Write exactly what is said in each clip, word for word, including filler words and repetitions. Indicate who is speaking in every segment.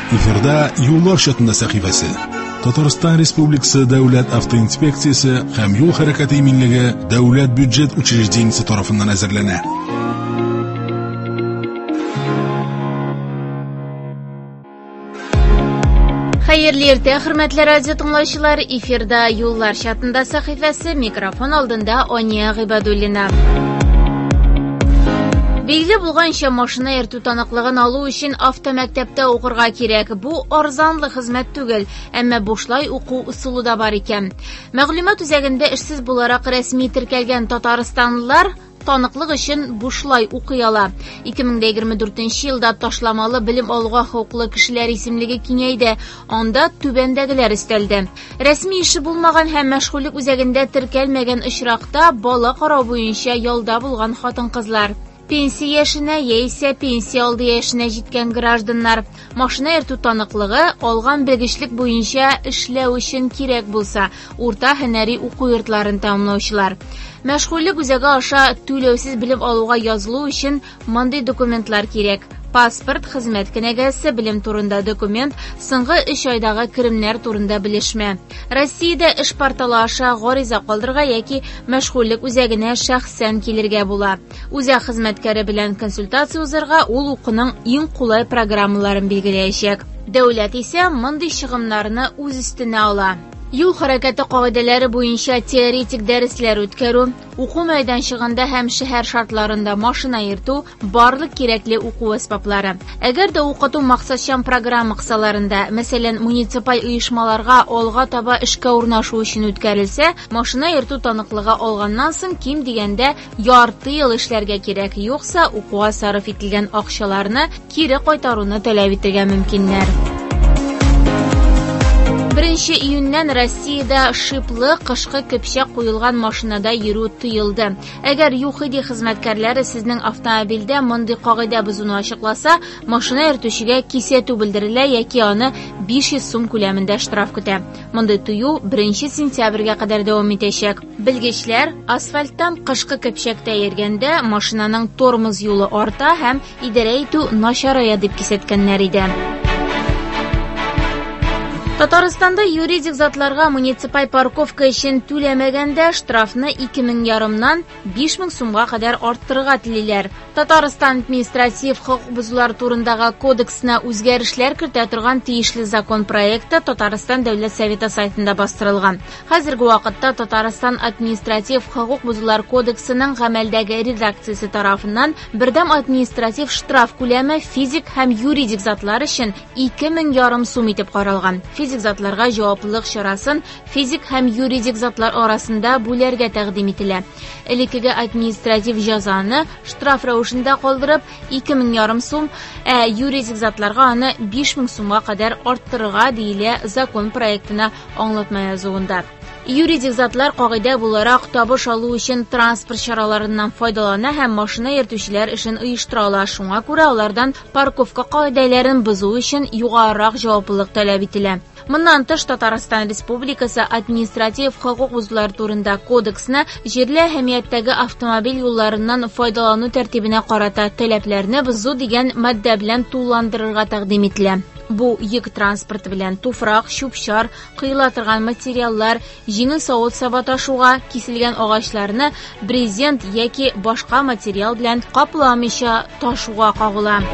Speaker 1: Efirda Yo'llar shatında sahifasi. Tatariston Respublikasi Davlat avtoinspeksiyasi ham yo'l harakati eminligi davlat byudjet uchrejdeniyasi tomonidan hazırlanadi.
Speaker 2: Xayrli erta, hurmatli radio tinglovchilar, efirda Yo'llar shatında sahifasi, mikrofon oldinda Oniya G'ibadullina. Belgili bo'lgan ish mashina ertu taniqligini alу uchun avtomaktabda o'qirga kerak. Bu arzonli xizmat tugul, ammo bo'shlay o'quv usuli da bor ekan. Ma'lumot uzagida ishsiz bo'laroq rasmiy tirkalgan Tataristonliklar taniqlik uchun bo'shlay o'qiy oladi. ikki ming yigirma to'rtinchi yilda tashlamali bilim olg'a huquqli kishilar ismligi kengaydi. Onda tubandagilar istaldi. Rasmiy ishi bo'lmagan ham mashg'ullik uzagida tirkalmagan ishroqda bola qarov bo'yicha yo'lda bo'lgan xotin-qizlar, pensiya yoshina esa pensiya oldi yoshina yetgan grajdanlar, mashina ertu taniqligi olgan bilgishlik bo'yicha ishlash uchun kerak bo'lsa, o'rta hunariy o'quv yurtlarini tamomlovchilar. Mashg'ullik uzaga osha to'lovsiz bilim oluvga yoziluv uchun bunday dokumentlar kerak. Pasport, xizmat knagasi, bilim turida dokument, so'nggi ish oydagi kirimlar turida bilishma. Rossiyada ish portali osha g'oriza qoldirga yoki mashg'ullik uzagini shaxsan kelirga bo'ladi. O'za xizmatkari bilan konsultatsiya uzarga ul o'qining eng qulay programmalarini belgilayshak. Davlat esa bunday shig'imlarni o'z ustiga oladi. Yo'l harakati qoidalari bo'yicha teoretik darslar o'tkaruv, o'quv maydonchig'ida ham shahar shartlarida mashina yirtuv, barliq kerakli o'quv asboblari. Agarda o'qituv maqsadchan programma qissalarida, masalan, munitsipal uyushmalarga olg'a taba ishga o'rnashuv uchun o'tkarilsa, mashina yirtuv taniqligi olgandan so'ng kim deganda yorti yil ishlarga kerak, yo'qsa o'quvga sarf etilgan aqshalarni keri qaytaruvni talab etilgan mumkinlar. birinchi iyundan Rossiyada shipli qishqi ko'pshak qo'yilgan mashinada yurib tuyildi. Agar yuxidi xizmatkorlari sizning avtomobilda bunday qoida buzuvni ochiqlasa, mashina ertushiga kesatu bildiriladi yoki uni besh yuz so'm ko'lamida shtraf kutadi. Bunday tuyuv birinchi sentyabrga qadar davom etacak. Bilgichlar asfaltdan qishqi ko'pshakda yerganda mashinaning tormoz yo'li orta ham idaraytu nasharaya deb kesatganlar edi. Tataristonda yuridik zotlarga munitsipal parkovka uchun to'lamaganda shtrafni ikki ming dan besh ming so'mga qadar orttirga tililar. Tatariston administrativ huquq buzuvlar turindagi kodeksni o'zgarishlar kirita turgan tegishli zakon proyekti Tatariston davlat soveti saytida bostirilgan. Hozirgi vaqtda Tatariston administrativ huquq buzuvlar kodeksining amaldagi redaksiyasi tomonidan birdam administrativ shtraf ko'lami fizik ham yuridik zotlar uchun ikki ming so'm etib qaralgan. Fizik zotlarga javoblik chorasin fizik ham yuridik zotlar orasida bo'larga taqdim etiladi. Ilkiga administrativ jazoni shtraf ravishida qoldirib ikki ming so'm, a yuridik zotlarga uni besh ming so'mga qadar orttirga deyiladi zakon proyektini anglatma yozuvida. Yuridik zotlar qoida bo'laroq tobush olу uchun transport choralaridan foydalana ham mashina yirtuvchilar uchun uyushtira oladi. Shunga ko'ra ulardan parkovka qoidalarini buzuv uchun yuqoriroq javoblik talab etiladi. Bundan tish Tatariston Respublikasi administrativ huquq buzuvlar turida kodeksni yerli ahamiyatdagi avtomobil yo'llaridan foydalanu tartibine qarata talablarni buzuv degan modda bilan to'llantirishga taqdim etiladi. Bu yuk transporti bilan tufroq, shupshar, qiyilatirgan materiallar, yengil sovut saba tashuga, kesilgan og'ochlarni brezent yoki boshqa material bilan qoplamisha tashuga qo'g'iladi.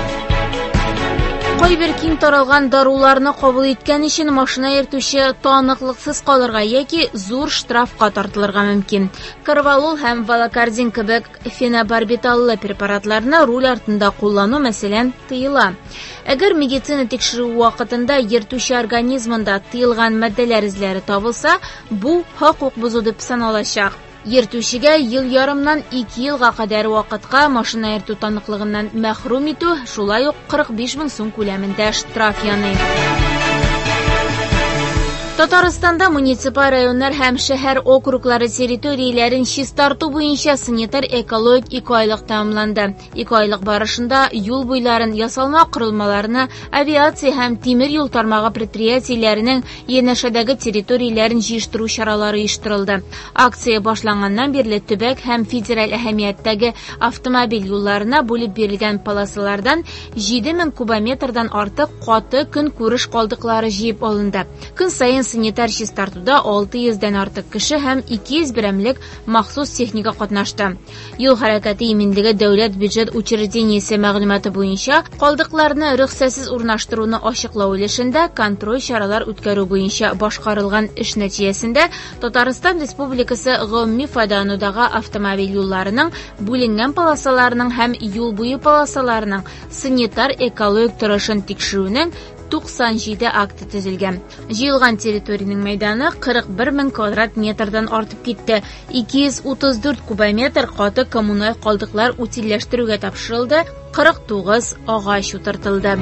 Speaker 2: Qo'y bir keng taralgan darullarni qabul etgan uchun mashina yirtuvchi taniqliksiz qolirga yoki zo'r shtrafga tortilirga mumkin. Karvalol ham valokardin kabi fenobarbitalli preparatlarni rul ortida qo'llanu masalan tiyiladi. Agar meditsina tekshiruvi vaqtida yirtuvchi organizmida tiyilgan moddalar izlari topilsa, bu huquq buzuv deb sanalacak. Yirtuvchiga yil yarımdan ikki yilga qadar vaqtga mashina yirtuv taniqligidan mahrum etu, shulay uq qirq besh ming so'm ko'lamida shtraf yani. Татарстанда муниципаль районнар һәм шәһәр округлары территорияләрен чистарту буенча санитар экологик ике айлык тәмамланды. Ике айлык барышында юл буйларын, ясалма корылмаларны, авиация һәм тимер юл тармагы предприятиеләренең янәшәдәге территорияләрен җыештыру чаралары оештырылды. Акция башланганнан бирле төбәк һәм федераль әһәмияттәге автомобиль юлларына бүлеп бирелгән полосалардан җиде мең кубометрдан артык каты көн күреш калдыклары җыеп алынды. Көн саен санитар чистартуда алты йөздән артык кеше һәм ике йөз берәмлек махсус техника катнашты. Юл хәрәкәте иминлеге дәүләт бюджет учреждениесе мәгълүматы буенча калдыкларны рөхсәтсез урнаштыруны ачыклау өлешендә контроль чаралар үткәрү буенча башкарылган эш нәтиҗәсендә Татарстан Республикасы гомуми файдаланудагы автомобиль юлларының бүленгән полосаларының һәм юл буе полосаларының санитар экологик торышын тикшерүнең туксан җиде акты төзелгән. Җыелган территорияның мәйданы кырык бер мең квадрат метрдан артып китте. ике йөз утыз дүрт кубометр каты коммуналь калдыклар утилләштерүгә тапшырылды, кырык тугыз агач утыртылды.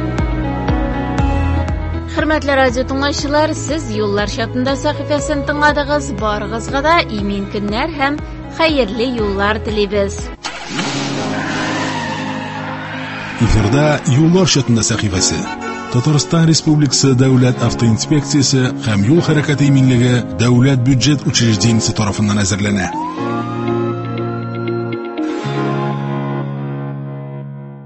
Speaker 2: Хөрмәтле радио тыңлаучылар, сез юллар чатында сәхифәсен тыңладыгыз. Барыгызга да имин көннәр һәм хәерле юллар телибез.
Speaker 1: Эфирда юллар чатында сәхифәсе. Татарстан Республикасы дәүләт автоинспекциясе һәм юл хәрәкәте иминлеге дәүләт бюджет учреждениесе тарафыннан әзерләнә.